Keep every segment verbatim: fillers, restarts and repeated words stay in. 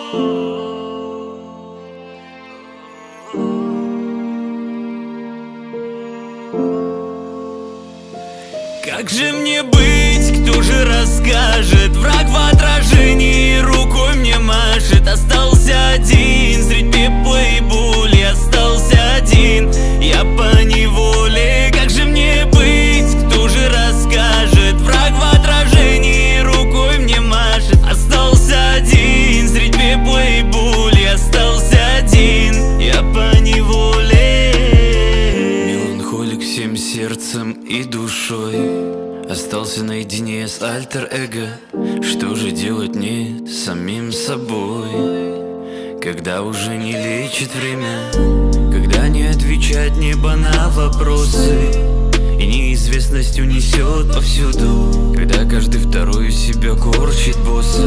Как же мне быть, кто же расскажет? Враг в отражении рукой мне машет. Остался один средь пепла и боли. Остался один, я поневоле. Как же мне быть, кто же расскажет? Враг в отражении рукой мне машет. Остался один средь пепла и боли. Остался один, я поневоле. Меланхолик всем сердцем и душой. Остался наедине с альтер-эго. Что же делать мне с самим собой, когда уже не лечит время, когда не отвечает небо на вопросы и неизвестность унесет повсюду, когда каждый второй из себя корчит босса.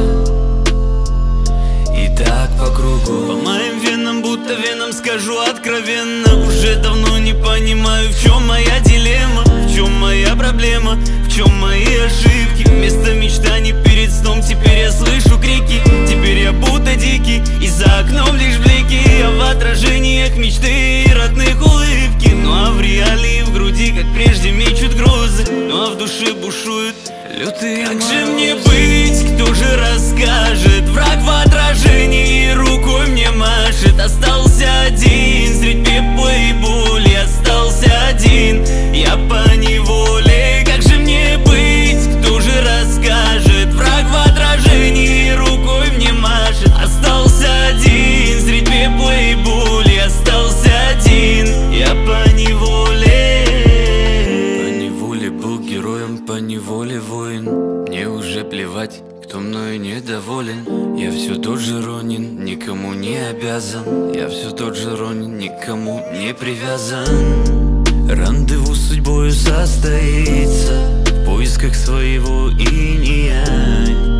И так по кругу. По моим венам, будто венам, скажу откровенно, уже давно не понимаю, в чем моя дилемма, в чем моя проблема, в чем мои ошибки. Вместо мечтаний перед сном теперь я слышу крики. Теперь я будто дикий, и за окном лишь блики, а в отражениях мечты и родных улыбки. Ну а в реалии в груди, как прежде, мечут грозы. Ну а в душе бушуют лютые морозы. Как же мне быть, кто же расскажет? Враг в отражении рукой мне машет. Остался один средь пепла и боли. Остался один, я поневоле. Как же мне быть, кто же расскажет? Враг в отражении рукой мне машет. Остался один средь пепла и боли. Остался один, я поневоле. Поневоле был героем, поневоле воин. Мне уже плевать, кто мною недоволен. Я все тот же Ронин, никому не обязан. Я все тот же Ронин, никому не привязан. Рандеву с судьбою состоится в поисках своего инь-янь.